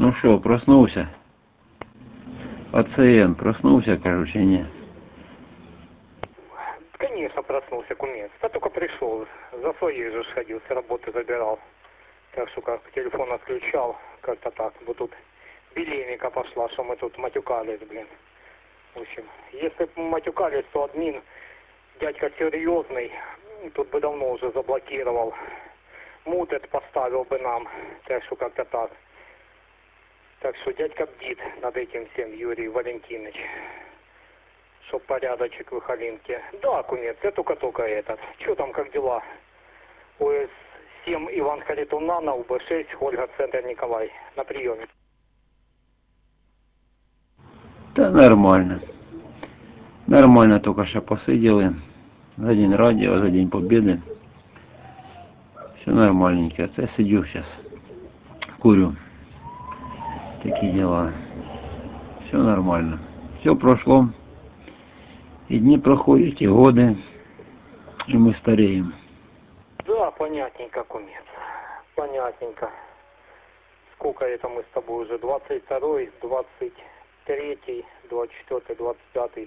Ну что, проснулся? Пациент проснулся, короче, нет. Конечно, проснулся, кумец. Я только пришел, за своей же ходил, с работы забирал. Так что как телефон отключал, как-то так. Вот тут билемика пошла, что мы тут матюкались, блин. В общем, если бы мы матюкались, то админ, дядька серьезный, тут бы давно уже заблокировал. Мутет поставил бы нам, так что как-то так. Так что дядька бдит над этим всем, Юрий Валентинович. Чтоб порядочек в Ихалинке. Да, кумец, я только этот. Че там, как дела? ОС-7 Иван Харитонана, УБ-6, Ольга, Центр Николай. На приеме. Да нормально. Нормально, только что посидели. За день радио, за день победы. Все нормальненько. Я сидю сейчас. Курю. Такие дела. Все нормально. Все прошло. И дни проходят, и годы. И мы стареем. Да, понятненько, кумец. Понятненько. Сколько это мы с тобой уже? 22-й, 23-й, 24-й, 25-й.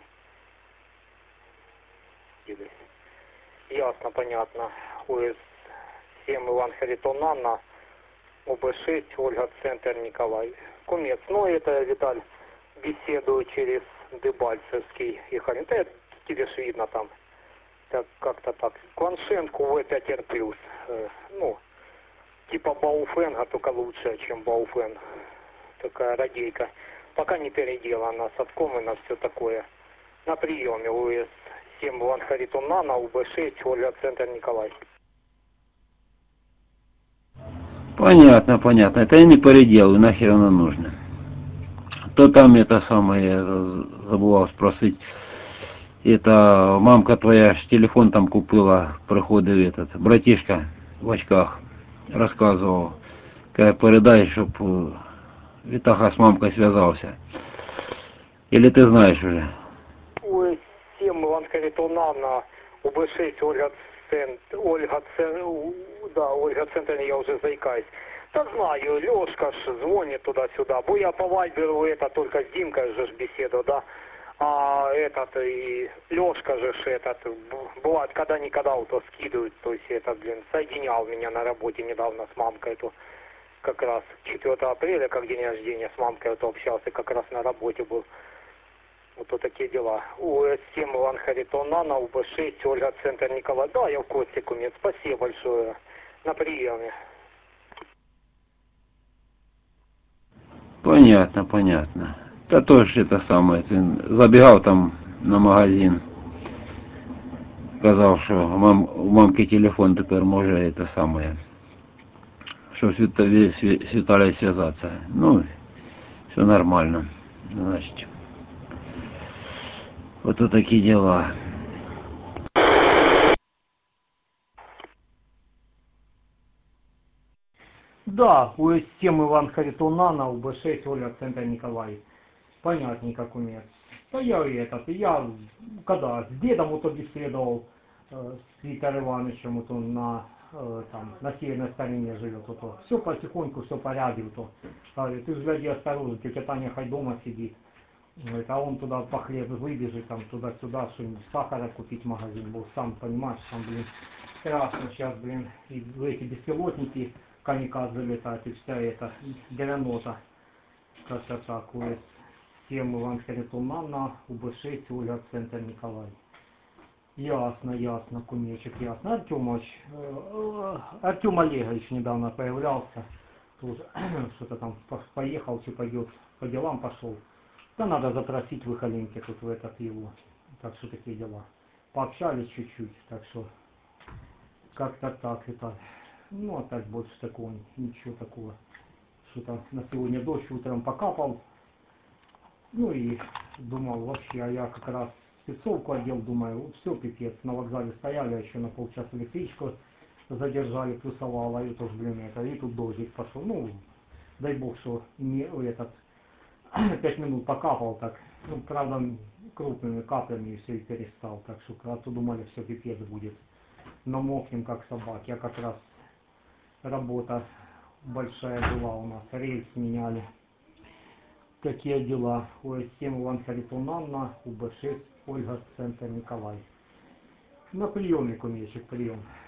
Ясно, понятно. ОС-7 Иван Харитонана, ОБ-6, Ольга, Центр Николай. Кумец, ну это, Виталь, беседую через Дебальцевский и Харин. Да, тебе ж видно там. Так, как-то так. Кваншенко В5R+. Ну, типа Бауфенга, только лучше, чем Бауфен. Такая радейка. Пока не переделана, с обком и на все такое. На приеме УС-7 Иван Харитонана, УБ-6, Ольга, Центр Николай. Понятно, понятно. Это я не переделаю, нахер оно нужно. То там это самое, я забывал спросить. Это мамка твоя ж телефон там купила, приходив этот, братишка в очках рассказывал. Каже, передай, чтоб Витаха с мамкой связался. Или ты знаешь уже? УС-7 Иван Харитонана, УБ-6, Ольга Центр, Ольга Центр, я уже заикаюсь. Да знаю, Лешка ж звонит туда-сюда. Бо я по вайберу это только с Димкой же ж беседу, да. А этот и Лешка же ж этот, бывает, когда-никогда вот то скидывают, то есть это, блин, соединял меня на работе недавно с мамкой, эту как раз 4 апреля, как день рождения, с мамкой вот общался, как раз на работе был. Вот то такие дела. УС-7 Иван Харитонана, УБ-6, Ольга, Центр Николай. Да, я в курсе, кумец, спасибо большое. На приеме. Понятно, понятно. Да тоже это самое. Ты забегал там на магазин. Сказал, що у мамки телефон тепер може это самое. Что с Виталием связаться. Ну, все нормально. Значит, вот такие дела. Да, УС-7 Иван Харитонана, УБ-6, Ольга, Центр Николай. Понятненько, кумец. Да я когда с дедом вот беседовал, с Виктором Ивановичем, вот он на северной стороне живет, вот. Все потихоньку, все порядок, вот. Говорит, ты же гляди осторожно, тетя Таня хоть дома сидит. Говорит, а он туда по хлеб выбежит, там туда-сюда, что-нибудь сахара купить в магазин был, сам понимаешь, там, блин, страшно сейчас, блин, и эти беспилотники камикадзе залетают, и вся эта гранота, как-то так, УС-7 Иван Харитонана, УБ-6, Ольга, Центр Николай. Ясно, кумечек, ясно. Артем Олегович недавно появлялся, тоже что-то там поехал, что пойдет, по делам пошел. Да надо запросить в Ихалинке тут в этот его. Так что такие дела. Пообщались чуть-чуть, так что как-то так это. Ну а так больше такого, ничего такого. Что-то на сегодня дождь утром покапал. Ну и думал вообще, а я как раз спецовку одел, думаю, все, пипец, на вокзале стояли, еще на полчаса электричку задержали, плюсовало, и тоже, блин, и тут дождик пошел. Ну, дай бог, что не этот 5 минут покапал так, ну, правда, крупными каплями и все, и перестал, так что когда-то думали, все, пипец будет, но мокнем как собаки, а как раз работа большая была у нас, рельс меняли, такие дела. ОС-7 Иван Харитонанна, УБ-6 Ольга, центр Николай. На приемник у меня еще прием.